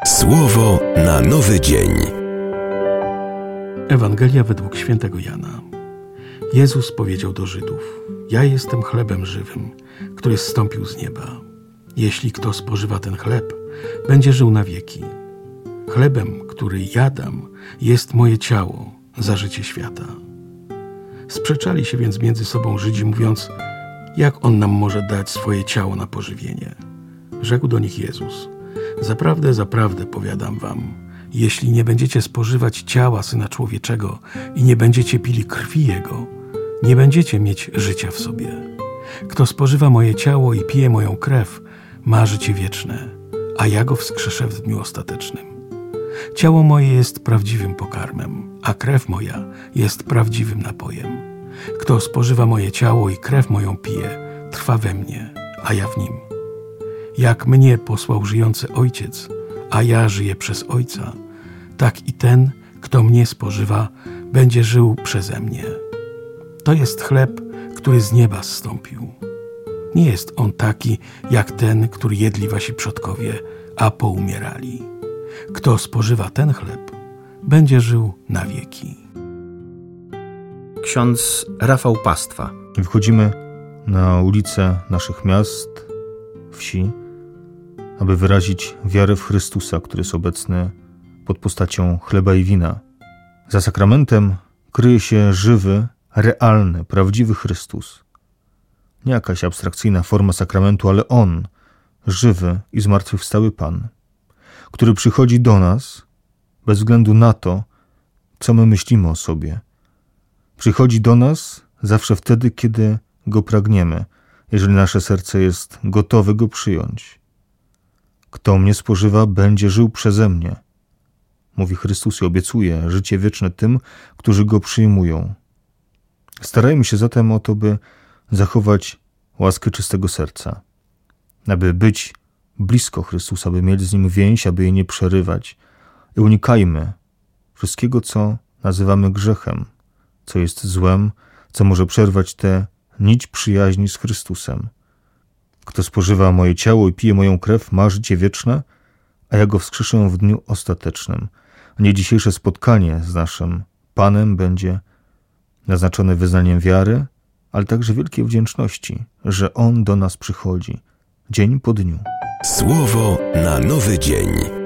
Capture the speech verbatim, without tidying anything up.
Słowo na nowy dzień. Ewangelia według świętego Jana. Jezus powiedział do Żydów: Ja jestem chlebem żywym, który zstąpił z nieba. Jeśli kto spożywa ten chleb, będzie żył na wieki. Chlebem, który ja dam, jest moje ciało za życie świata. Sprzeczali się więc między sobą Żydzi, mówiąc: jak on nam może dać swoje ciało na pożywienie? Rzekł do nich Jezus: Zaprawdę, zaprawdę powiadam wam, jeśli nie będziecie spożywać ciała Syna Człowieczego i nie będziecie pili krwi Jego, nie będziecie mieć życia w sobie. Kto spożywa moje ciało i pije moją krew, ma życie wieczne, a ja go wskrzeszę w dniu ostatecznym. Ciało moje jest prawdziwym pokarmem, a krew moja jest prawdziwym napojem. Kto spożywa moje ciało i krew moją pije, trwa we mnie, a ja w nim. Jak mnie posłał żyjący Ojciec, a ja żyję przez Ojca, tak i ten, kto mnie spożywa, będzie żył przeze mnie. To jest chleb, który z nieba zstąpił. Nie jest on taki, jak ten, który jedli wasi przodkowie, a poumierali. Kto spożywa ten chleb, będzie żył na wieki. Ksiądz Rafał Pastwa. Wychodzimy na ulice naszych miast, wsi, aby wyrazić wiarę w Chrystusa, który jest obecny pod postacią chleba i wina. Za sakramentem kryje się żywy, realny, prawdziwy Chrystus. Nie jakaś abstrakcyjna forma sakramentu, ale On, żywy i zmartwychwstały Pan, który przychodzi do nas bez względu na to, co my myślimy o sobie. Przychodzi do nas zawsze wtedy, kiedy Go pragniemy, jeżeli nasze serce jest gotowe Go przyjąć. Kto mnie spożywa, będzie żył przeze mnie, mówi Chrystus i obiecuje życie wieczne tym, którzy Go przyjmują. Starajmy się zatem o to, by zachować łaskę czystego serca, aby być blisko Chrystusa, by mieć z Nim więź, aby jej nie przerywać. I unikajmy wszystkiego, co nazywamy grzechem, co jest złem, co może przerwać tę nić przyjaźni z Chrystusem. Kto spożywa moje ciało i pije moją krew, ma życie wieczne, a ja go wskrzeszę w dniu ostatecznym. Nie dzisiejsze spotkanie z naszym Panem będzie naznaczone wyznaniem wiary, ale także wielkiej wdzięczności, że On do nas przychodzi dzień po dniu. Słowo na nowy dzień.